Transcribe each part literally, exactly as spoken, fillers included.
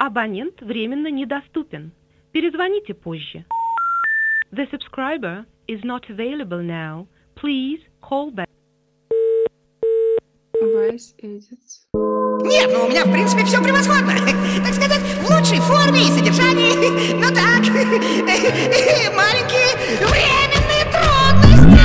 Абонент временно недоступен. Перезвоните позже. The subscriber is not available now. Please call back. Voice edits. Нет, ну у меня в принципе все превосходно. Так сказать, в лучшей форме и содержании. Ну так, маленькие временные трудности.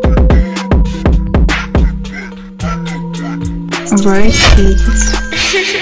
Voice edits.